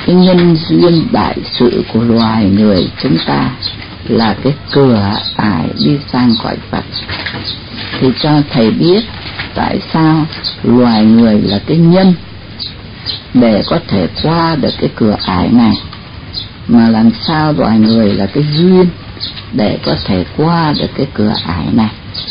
cái nhân duyên đại sự của loài người chúng ta là cái cửa ải đi sang cõi Phật. Thì cho thầy biết tại sao loài người là cái nhân để có thể qua được cái cửa ải này, mà làm sao loài người là cái duyên để có thể qua được cái cửa ải này.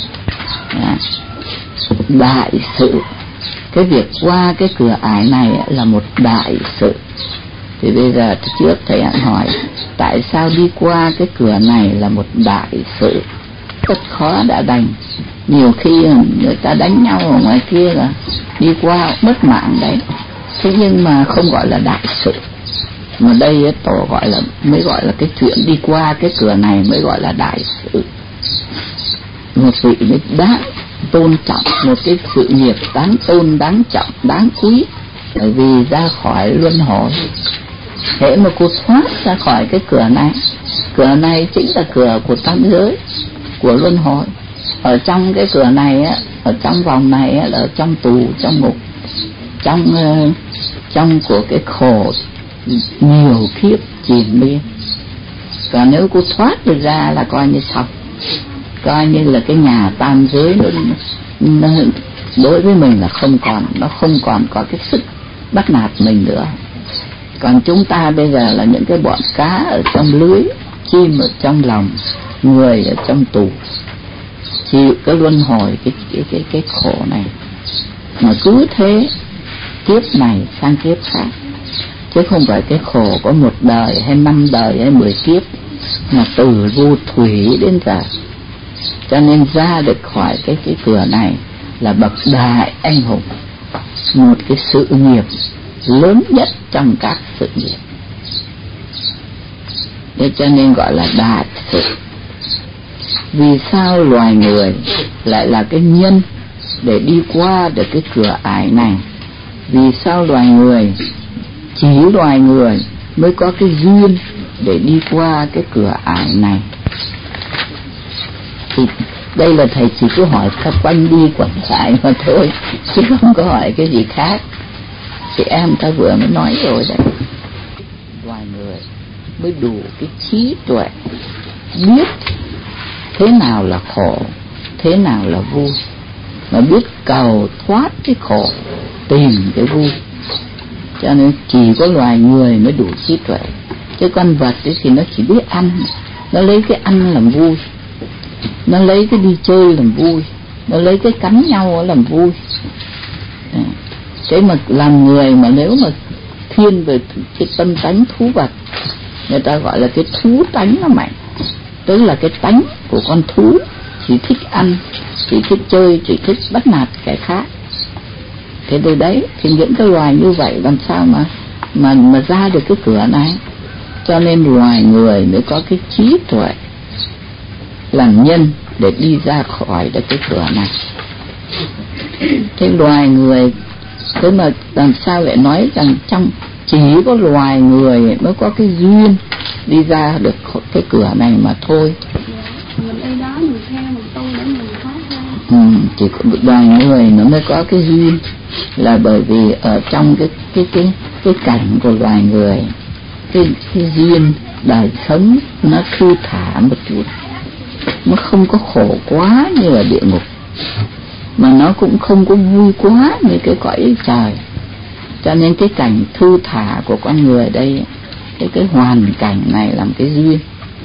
Đại sự, cái việc qua cái cửa ải này là một đại sự. Thì bây giờ trước thầy ăn hỏi tại sao đi qua cái cửa này là một đại sự, rất khó đã đành. Nhiều khi người ta đánh nhau ở ngoài kia là đi qua mất mạng đấy, thế nhưng mà không gọi là đại sự. Mà đây tổ gọi là, mới gọi là cái chuyện đi qua cái cửa này mới gọi là đại sự. Một vị mới đáng tôn trọng, một cái sự nghiệp đáng tôn, đáng trọng, đáng quý, bởi vì ra khỏi luân hồi. Hễ mà cô thoát ra khỏi cái cửa này chính là cửa của tam giới, của luân hồi. Ở trong cái cửa này á, ở trong vòng này á, là ở trong tù, trong ngục, trong của cái khổ nhiều kiếp chìm miên. Còn nếu cô thoát được ra là coi như xong, coi như là cái nhà tam giới nó đối với mình là nó không còn có cái sức bắt nạt mình nữa. Còn chúng ta bây giờ là những cái bọn cá ở trong lưới, chim ở trong lòng, người ở trong tù, chịu cái luân hồi cái khổ này. Mà cứ thế kiếp này sang kiếp khác, chứ không phải cái khổ có 1 đời hay 5 đời hay 10 kiếp, mà từ vô thủy đến giờ. Cho nên ra được khỏi cái cửa này là bậc đại anh hùng, một cái sự nghiệp lớn nhất trong các sự nghiệp. Thế cho nên gọi là đại sự. Vì sao loài người lại là cái nhân để đi qua được cái cửa ải này? Vì sao loài người, chỉ loài người mới có cái duyên để đi qua cái cửa ải này? Thì đây là thầy chỉ có hỏi quanh đi quẩn lại mà thôi, chứ không có hỏi cái gì khác. Chị em ta vừa mới nói rồi đấy, loài người mới đủ cái trí tuệ biết thế nào là khổ, thế nào là vui, mà biết cầu thoát cái khổ, tìm cái vui. Cho nên chỉ có loài người mới đủ trí tuệ. Chứ con vật ấy thì nó chỉ biết ăn, nó lấy cái ăn làm vui, nó lấy cái đi chơi làm vui, nó lấy cái cắn nhau làm vui. Thế mà làm người mà nếu mà thiên về cái tâm tánh thú vật, người ta gọi là cái thú tánh nó mạnh, tức là cái tánh của con thú chỉ thích ăn, chỉ thích chơi, chỉ thích bắt nạt kẻ khác. Thế từ đấy thì những cái loài như vậy làm sao mà ra được cái cửa này? Cho nên loài người mới có cái trí tuệ làm nhân để đi ra khỏi được cái cửa này. Thế loài người, thế mà làm sao lại nói rằng chỉ có loài người mới có cái duyên đi ra được cái cửa này mà thôi? Mình đây đó, mình theo mình tu để mình thoát ra. Chỉ có loài người nó mới có cái duyên, là bởi vì ở trong cái cảnh của loài người, cái duyên đời sống nó thư thả một chút, nó không có khổ quá như ở địa ngục, mà nó cũng không có vui quá như cái cõi trời. Cho nên cái cảnh thư thả của con người đây, cái hoàn cảnh này làm cái duyên.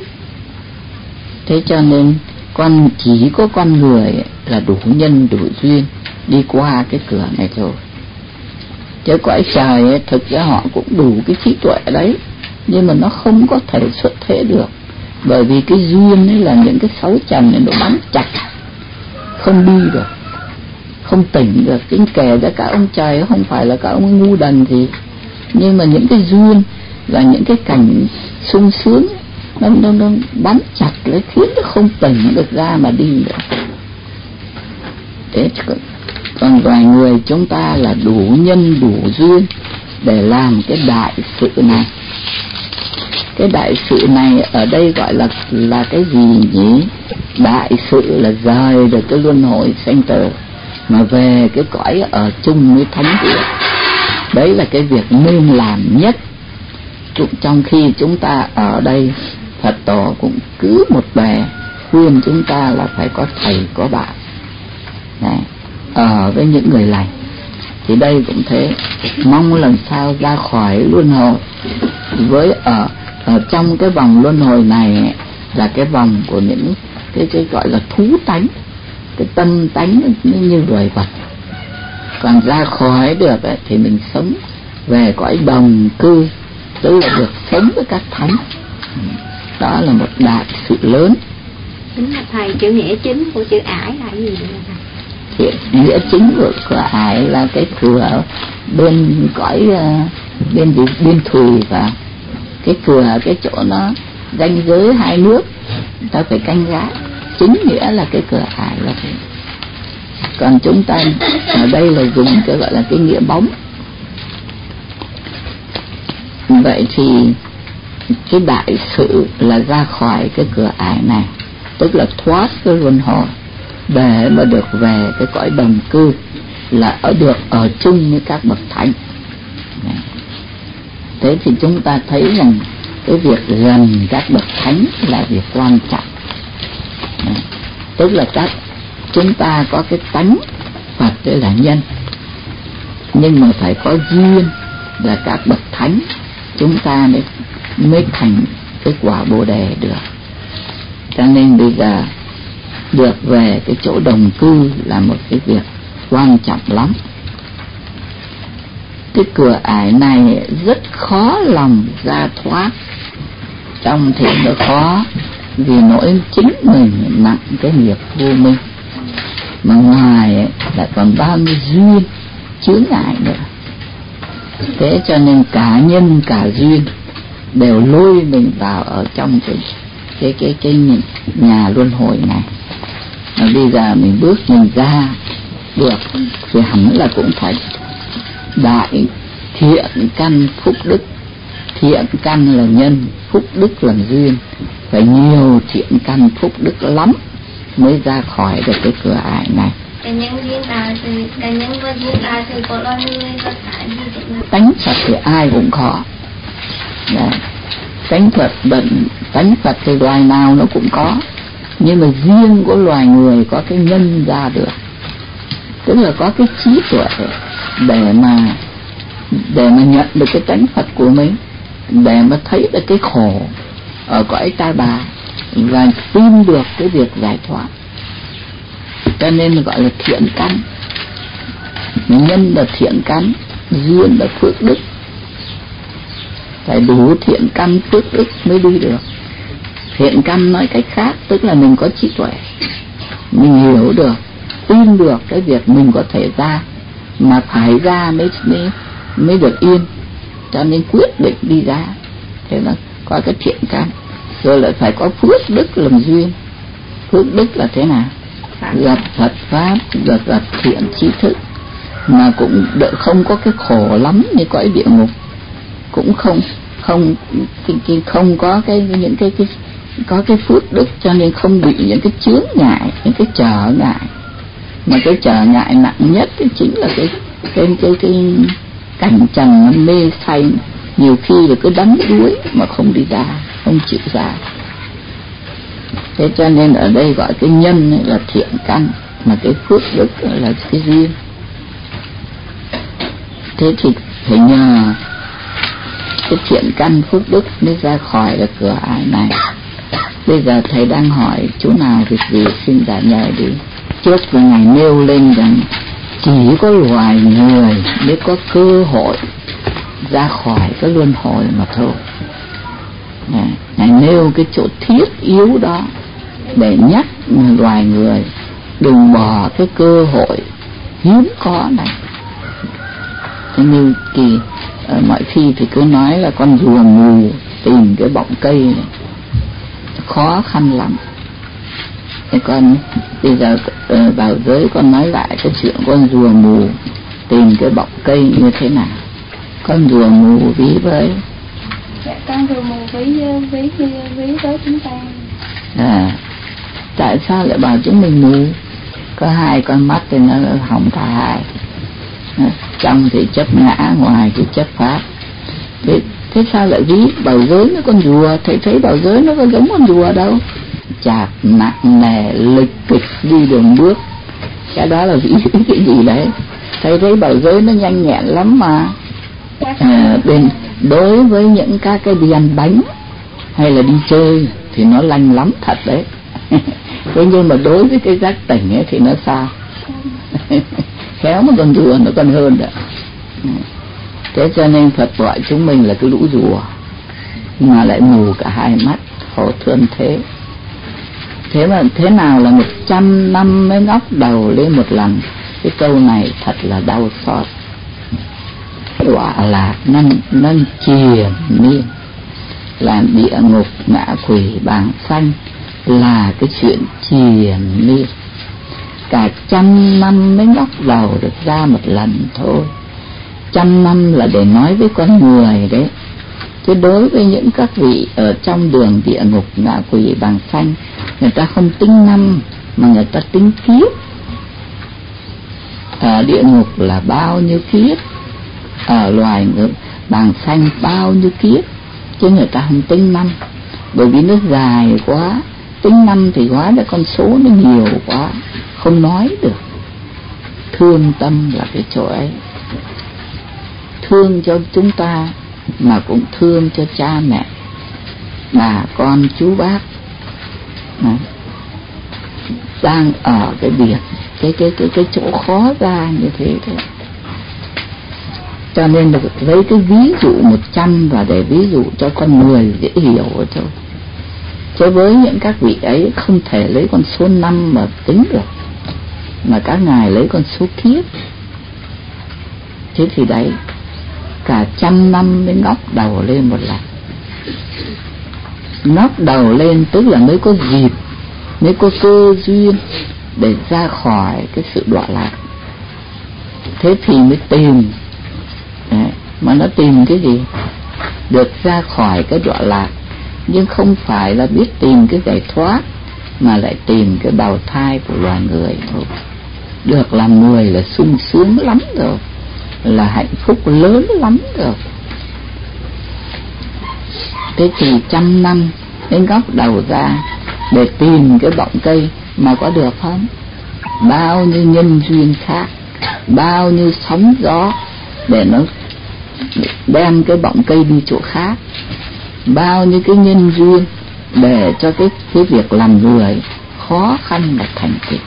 Thế cho nên chỉ có con người là đủ nhân đủ duyên đi qua cái cửa này thôi. Chứ cõi trời ấy, thực ra họ cũng đủ cái trí tuệ đấy, nhưng mà nó không có thể xuất thế được, bởi vì cái duyên ấy là những cái sáu trần này nó bám chặt, không đi được, không tỉnh được. Chính kể ra cả ông trời không phải là các ông ngu đần gì, nhưng mà những cái duyên là những cái cảnh sung sướng nó bám chặt lấy, khiến nó không tỉnh được ra mà đi được. Thế còn loài người chúng ta là đủ nhân đủ duyên để làm cái đại sự này. Cái đại sự này ở đây gọi là cái gì nhỉ? Đại sự là rời được cái luân hồi sanh tử mà về cái cõi ở chung với thánh địa. Đấy là cái việc nên làm nhất trong khi chúng ta ở đây, Phật tổ cũng cứ một bề khuyên chúng ta là phải có thầy có bạn này, ở với những người lành. Thì đây cũng thế, mong làm sao ra khỏi luân hồi. Với ở trong cái vòng luân hồi này là cái vòng của những cái gọi là thú tánh, cái tâm tánh như loài vật. Còn ra khỏi được thì mình sống về cõi đồng cư, tức là được sống với các thánh. Đó là một đại sự lớn. Chính là thầy, chữ nghĩa chính của chữ ải là gì vậy thầy? Nghĩa chính của ải là cái cửa bên cõi bên thùy, và cái cửa cái chỗ nó ranh giới hai nước ta phải canh gác. Chính nghĩa là cái cửa ải là thế. Còn chúng ta ở đây là dùng cái gọi là cái nghĩa bóng. Vậy thì cái đại sự là ra khỏi cái cửa ải này, tức là thoát cái luân hồi để mà được về cái cõi đồng cư, là ở chung với các bậc thánh. Thế thì chúng ta thấy rằng cái việc gần các bậc thánh là việc quan trọng. Tức là chúng ta có cái tánh Phật đây là nhân, nhưng mà phải có duyên là các bậc thánh, chúng ta mới thành cái quả Bồ Đề được. Cho nên bây giờ được về cái chỗ đồng cư là một cái việc quan trọng lắm. Cái cửa ải này rất khó lòng ra thoát, trong thì nó khó vì nỗi chính mình nặng cái nghiệp vô minh, mà ngoài lại còn bao nhiêu duyên chướng ngại nữa. Thế cho nên cả nhân cả duyên đều lôi mình vào ở trong cái nhà luân hồi này. Mà bây giờ mình bước mình ra được thì hẳn là cũng phải đại thiện căn phúc đức. Thiện căn là nhân, phúc đức là duyên, phải nhiều thiện căn phúc đức lắm mới ra khỏi được cái cửa ải này. Tánh Phật thì ai cũng có. Đấy. Tánh Phật thì loài nào nó cũng có, nhưng mà riêng của loài người có cái nhân ra được, tức là có cái trí tuệ để mà nhận được cái tánh Phật của mình, để mà thấy được cái khổ ở cõi ta bà và tin được cái việc giải thoát. Cho nên gọi là thiện căn. Nhân là thiện căn, duyên là phước đức. Phải đủ thiện căn phước đức mới đi được. Thiện căn nói cách khác tức là mình có trí tuệ, mình hiểu được, tin được cái việc mình có thể ra, mà phải ra mới được yên, cho nên quyết định đi ra. Thế là có cái thiện căn. Rồi lại phải có phước đức làm duyên. Phước đức là thế nào? Gặp Phật pháp, gặp thiện tri thức, mà cũng không có cái khổ lắm như cõi địa ngục, cũng không có có cái phước đức, cho nên không bị những cái chướng ngại, những cái trở ngại. Mà cái trở ngại nặng nhất thì chính là cái cảnh trần nó mê say, nhiều khi là cứ đắm đuối mà không đi ra, không chịu ra. Thế cho nên ở đây gọi cái nhân là thiện căn, mà cái phước đức là cái duyên. Thế thì phải nhờ cái thiện căn phước đức mới ra khỏi được cửa ải này. Bây giờ thầy đang hỏi chỗ nào việc gì xin trả lời đi. Trước là Ngài nêu lên rằng chỉ có loài người mới có cơ hội ra khỏi cái luân hồi mà thôi. Ngài nêu cái chỗ thiết yếu đó để nhắc loài người đừng bỏ cái cơ hội hiếm có này. Thế như mọi khi thì cứ nói là con rùa mù tìm cái bọng cây này khó khăn lắm. Thế con bây giờ vào giới con nói lại cái chuyện con rùa mù tìm cái bọng cây như thế nào. Con rùa mù ví với con rùa mù ví với chúng ta. Tại sao lại bảo chúng mình mù? Có hai con mắt thì nó hỏng cả hai. Trong thì chấp ngã, ngoài thì chấp pháp. Thế Thế sao lại ví bảo giới nó con rùa? Thầy thấy bảo giới nó có giống con rùa đâu. Chạc nặng nề lịch kịch đi đường bước, cái đó là ví cái gì đấy? Thầy thấy bảo giới nó nhanh nhẹn lắm mà. Đối với những các cái đi ăn bánh hay là đi chơi thì nó lanh lắm thật đấy. Thế nhưng mà đối với cái giác tỉnh ấy thì nó sao? Khéo mà con rùa nó còn hơn đấy. Thế cho nên Phật gọi chúng mình là cái lũ rùa mà lại mù cả hai mắt, khổ thương thế. Thế mà thế nào là 100 năm mới ngóc đầu lên một lần? Cái câu này thật là đau xót. Đọa lạc nó triền miên, là địa ngục ngạ quỷ bàng sanh, là cái chuyện triền miên. Cả 100 năm mới ngóc đầu được ra một lần thôi. 100 năm là để nói với con người đấy. Chứ đối với những các vị ở trong đường địa ngục ngạ quỷ bàng sanh, người ta không tính năm mà người ta tính kiếp. Ở địa ngục là bao nhiêu kiếp, ở loài bàng sanh bao nhiêu kiếp, chứ người ta không tính năm. Bởi vì nó dài quá, tính năm thì hóa ra con số nó nhiều quá, không nói được. Thương tâm là cái chỗ ấy. Thương cho chúng ta mà cũng thương cho cha mẹ, bà con chú bác đang ở cái biển, cái chỗ khó ra như thế thôi. Cho nên được lấy cái ví dụ 100 và để ví dụ cho con người dễ hiểu thôi. Chứ với những các vị ấy không thể lấy con số 5 mà tính được, mà các ngài lấy con số kiếp. Thế thì đấy, cả 100 năm mới ngóc đầu lên một lần. Ngóc đầu lên tức là mới có dịp, mới có cơ duyên để ra khỏi cái sự đọa lạc. Thế thì mới tìm. Đấy, mà nó tìm cái gì? Được ra khỏi cái đọa lạc. Nhưng không phải là biết tìm cái giải thoát, mà lại tìm cái bào thai của loài người thôi. Được làm người là sung sướng lắm rồi, là hạnh phúc lớn lắm rồi. Thế thì 100 năm đến góc đầu ra để tìm cái bọng cây mà có được không? Bao nhiêu nhân duyên khác, bao nhiêu sóng gió để nó đem cái bọng cây đi chỗ khác, bao nhiêu cái nhân duyên để cho cái việc làm người khó khăn mà thành tựu.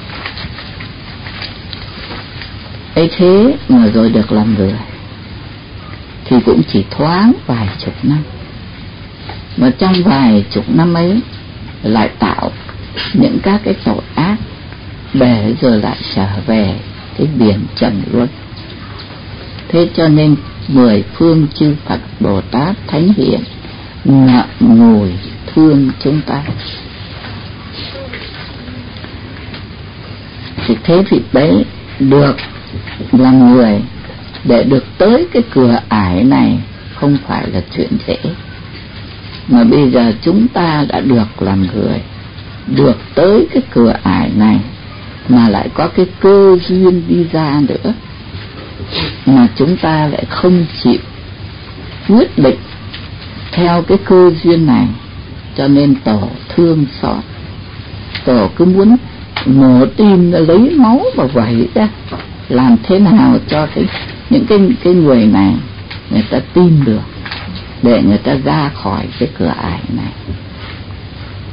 ấy thế mà rồi được làm người thì cũng chỉ thoáng vài chục năm, mà trong vài chục năm ấy lại tạo những các cái tội ác để rồi lại trở về cái biển trần luân. Thế cho nên 10 phương chư Phật Bồ Tát Thánh Hiền ngậm ngùi thương chúng ta. Thì thế thì đấy, được làm người để được tới cái cửa ải này không phải là chuyện dễ. Mà bây giờ chúng ta đã được làm người, được tới cái cửa ải này, mà lại có cái cơ duyên đi ra nữa, mà chúng ta lại không chịu quyết định theo cái cơ duyên này, cho nên Tổ thương xót. Tổ cứ muốn mổ tim lấy máu và vẩy ra, làm thế nào cho những cái người này người ta tin được, để người ta ra khỏi cái cửa ải này.